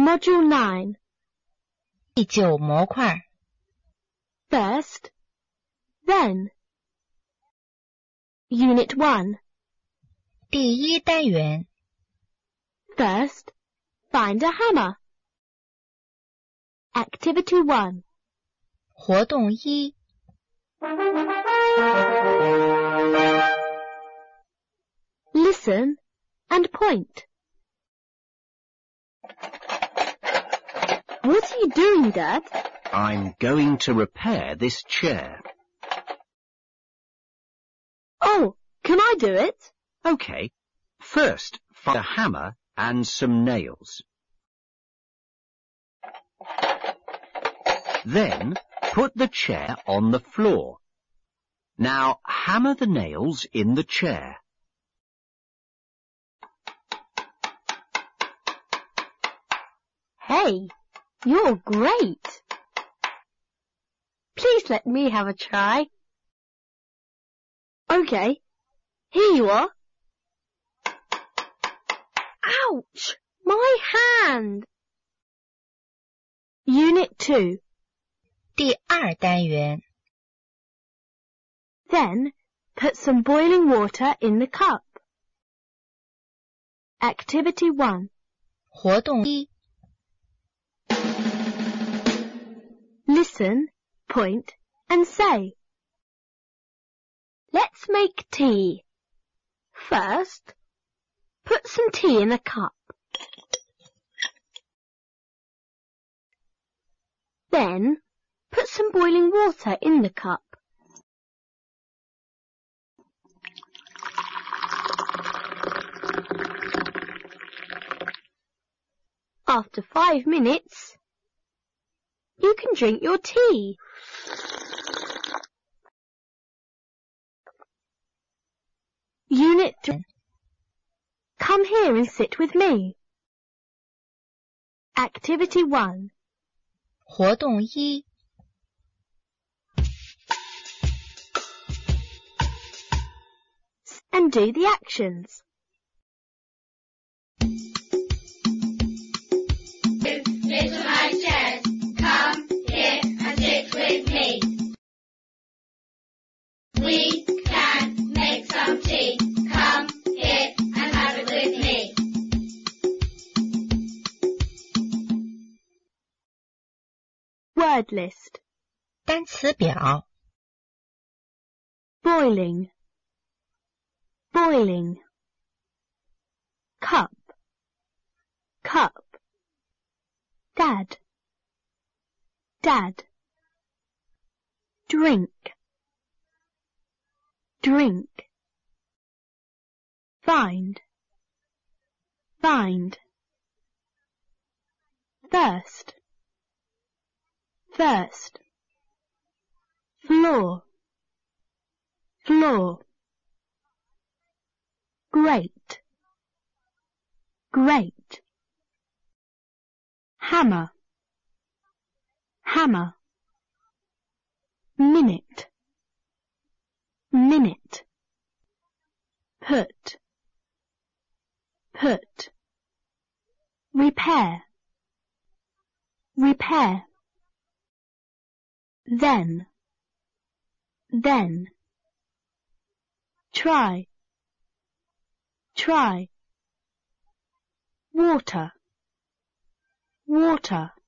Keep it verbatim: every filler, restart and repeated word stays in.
Module nine. 第九模块 First, then. Unit one. 第一单元 First, find a hammer. Activity one. 活动一 Listen and point. What are you doing, Dad? I'm going to repair this chair. Oh, can I do it? OK. First, find a hammer and some nails. Then, put the chair on the floor. Now, hammer the nails in the chair. Hey, you're great. Please let me have a try. OK, here you are. Ouch! My hand! Unit two. 第二单元 Then, put some boiling water in the cup. Activity one. 活动一 Listen, point, and say. Let's make tea. First, put some tea in a cup. Then, put some boiling water in the cup. After five minutes, you can drink your tea. Unit three. Come here and sit with me. Activity one. 活动一 And do the actions. Little high chairs, come here and sit with me. We can make some tea. Come here and have it with me. Word list. 单词表 Boiling. Boiling. Cup. Cup. Dad. Dad. Drink. Drink. Find. Find. First. First. Floor. Floor. Great. Great. Hammer. Hammer. Minute. Minute. Put. Put. Repair. Repair. Then. Then. Try. Try. Water. Water.